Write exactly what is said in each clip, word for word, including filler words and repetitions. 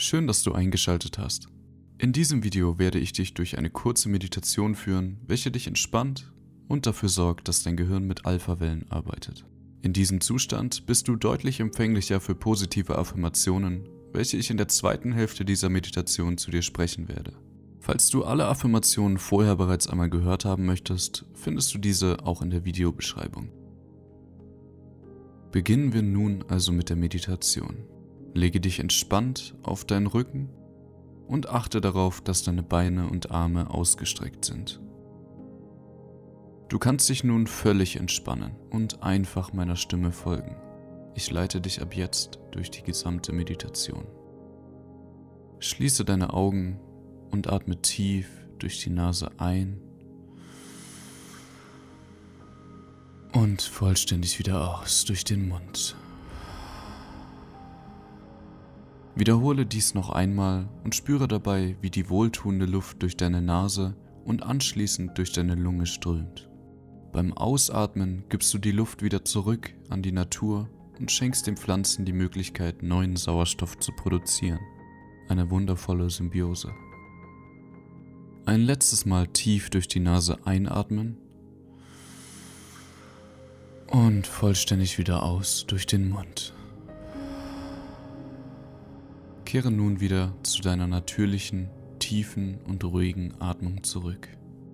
Schön, dass du eingeschaltet hast. In diesem Video werde ich dich durch eine kurze Meditation führen, welche dich entspannt und dafür sorgt, dass dein Gehirn mit Alpha-Wellen arbeitet. In diesem Zustand bist du deutlich empfänglicher für positive Affirmationen, welche ich in der zweiten Hälfte dieser Meditation zu dir sprechen werde. Falls du alle Affirmationen vorher bereits einmal gehört haben möchtest, findest du diese auch in der Videobeschreibung. Beginnen wir nun also mit der Meditation. Lege dich entspannt auf deinen Rücken und achte darauf, dass deine Beine und Arme ausgestreckt sind. Du kannst dich nun völlig entspannen und einfach meiner Stimme folgen. Ich leite dich ab jetzt durch die gesamte Meditation. Schließe deine Augen und atme tief durch die Nase ein und vollständig wieder aus durch den Mund. Wiederhole dies noch einmal und spüre dabei, wie die wohltuende Luft durch deine Nase und anschließend durch deine Lunge strömt. Beim Ausatmen gibst du die Luft wieder zurück an die Natur und schenkst den Pflanzen die Möglichkeit, neuen Sauerstoff zu produzieren. Eine wundervolle Symbiose. Ein letztes Mal tief durch die Nase einatmen und vollständig wieder aus durch den Mund. Kehre nun wieder zu deiner natürlichen, tiefen und ruhigen Atmung zurück.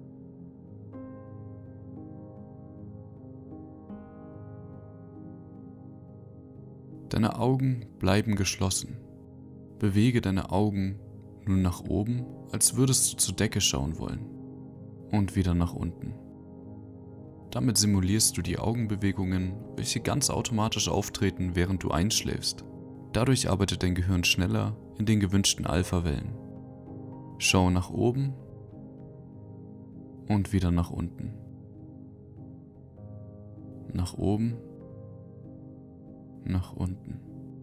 Deine Augen bleiben geschlossen. Bewege deine Augen nun nach oben, als würdest du zur Decke schauen wollen, und wieder nach unten. Damit simulierst du die Augenbewegungen, welche ganz automatisch auftreten, während du einschläfst. Dadurch arbeitet dein Gehirn schneller in den gewünschten Alpha-Wellen. Schau nach oben und wieder nach unten. Nach oben, nach unten.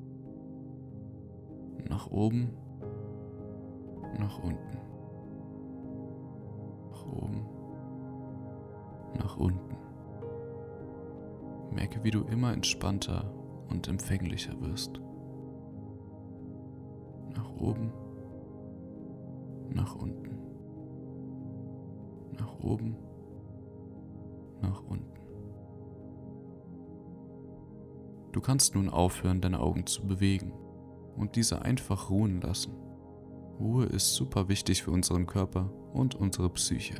Nach oben, nach unten. Nach oben, nach unten. Merke, wie du immer entspannter und empfänglicher wirst. Nach oben, nach unten. Nach oben, nach unten. Du kannst nun aufhören, deine Augen zu bewegen und diese einfach ruhen lassen. Ruhe ist super wichtig für unseren Körper und unsere Psyche.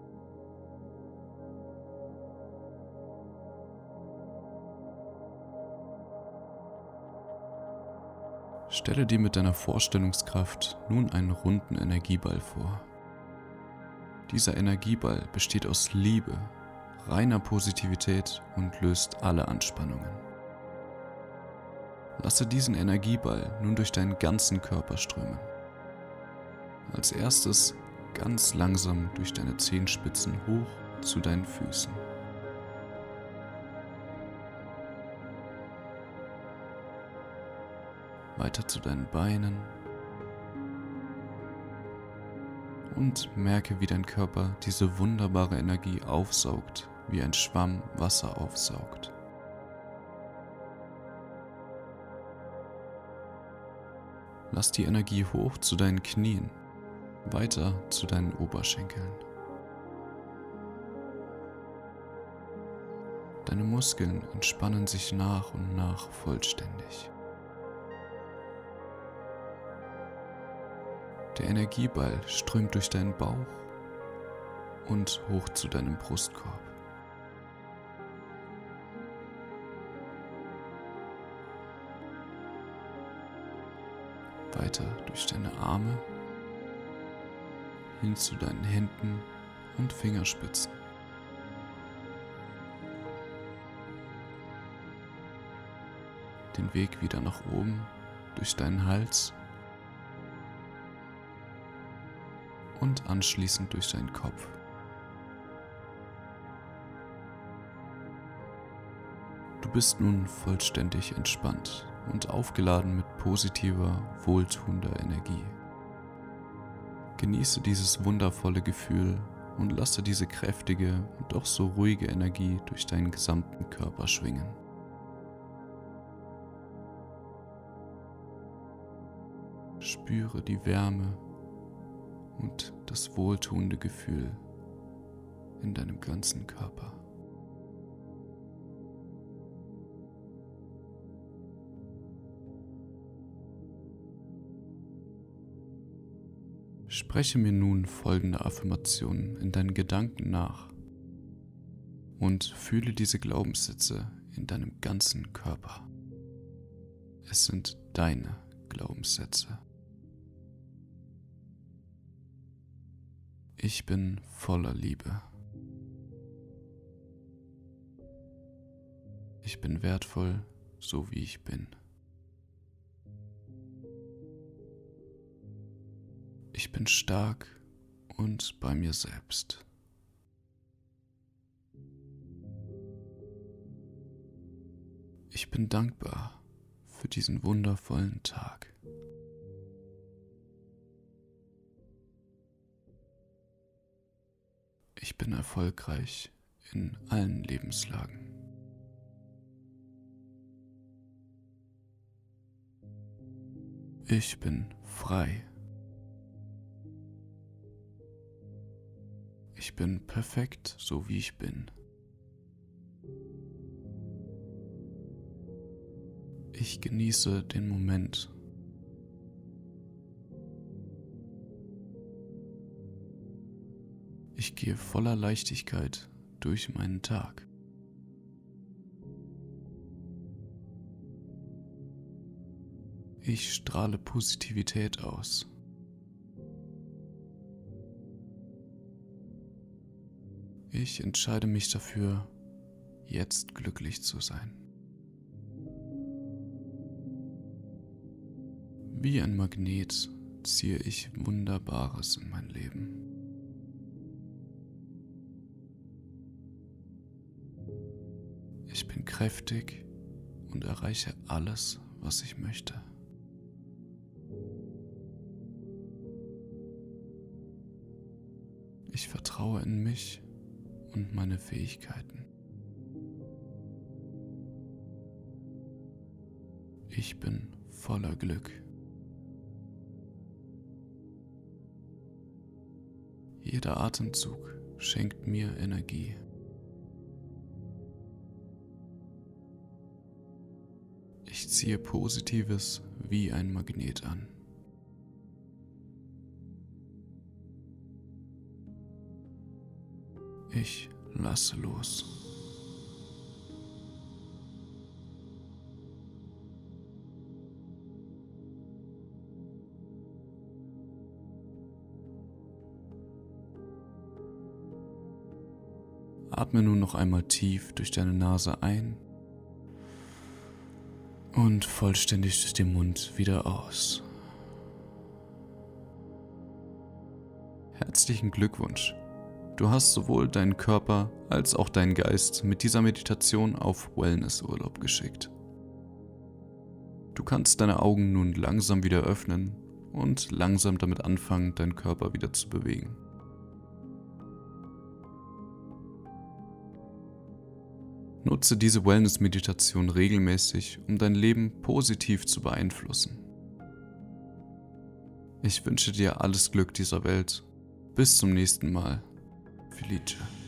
Stelle dir mit deiner Vorstellungskraft nun einen runden Energieball vor. Dieser Energieball besteht aus Liebe, reiner Positivität und löst alle Anspannungen. Lasse diesen Energieball nun durch deinen ganzen Körper strömen. Als erstes ganz langsam durch deine Zehenspitzen hoch zu deinen Füßen. Weiter zu deinen Beinen und merke, wie dein Körper diese wunderbare Energie aufsaugt, wie ein Schwamm Wasser aufsaugt. Lass die Energie hoch zu deinen Knien, weiter zu deinen Oberschenkeln. Deine Muskeln entspannen sich nach und nach vollständig. Der Energieball strömt durch deinen Bauch und hoch zu deinem Brustkorb. Weiter durch deine Arme, hin zu deinen Händen und Fingerspitzen. Den Weg wieder nach oben durch deinen Hals und anschließend durch deinen Kopf. Du bist nun vollständig entspannt und aufgeladen mit positiver, wohltuender Energie. Genieße dieses wundervolle Gefühl und lasse diese kräftige und doch so ruhige Energie durch deinen gesamten Körper schwingen. Spüre die Wärme und das wohltuende Gefühl in deinem ganzen Körper. Spreche mir nun folgende Affirmationen in deinen Gedanken nach und fühle diese Glaubenssätze in deinem ganzen Körper. Es sind deine Glaubenssätze. Ich bin voller Liebe. Ich bin wertvoll, so wie ich bin. Ich bin stark und bei mir selbst. Ich bin dankbar für diesen wundervollen Tag. Ich bin erfolgreich in allen Lebenslagen. Ich bin frei. Ich bin perfekt, so wie ich bin. Ich genieße den Moment. Ich gehe voller Leichtigkeit durch meinen Tag. Ich strahle Positivität aus. Ich entscheide mich dafür, jetzt glücklich zu sein. Wie ein Magnet ziehe ich Wunderbares in mein Leben. Ich bin kräftig und erreiche alles, was ich möchte. Ich vertraue in mich und meine Fähigkeiten. Ich bin voller Glück. Jeder Atemzug schenkt mir Energie. Ich ziehe Positives wie ein Magnet an. Ich lasse los. Atme nun noch einmal tief durch deine Nase ein und vollständig durch den Mund wieder aus. Herzlichen Glückwunsch! Du hast sowohl deinen Körper als auch deinen Geist mit dieser Meditation auf Wellnessurlaub geschickt. Du kannst deine Augen nun langsam wieder öffnen und langsam damit anfangen, deinen Körper wieder zu bewegen. Nutze diese Wellness-Meditation regelmäßig, um dein Leben positiv zu beeinflussen. Ich wünsche dir alles Glück dieser Welt. Bis zum nächsten Mal. Felice.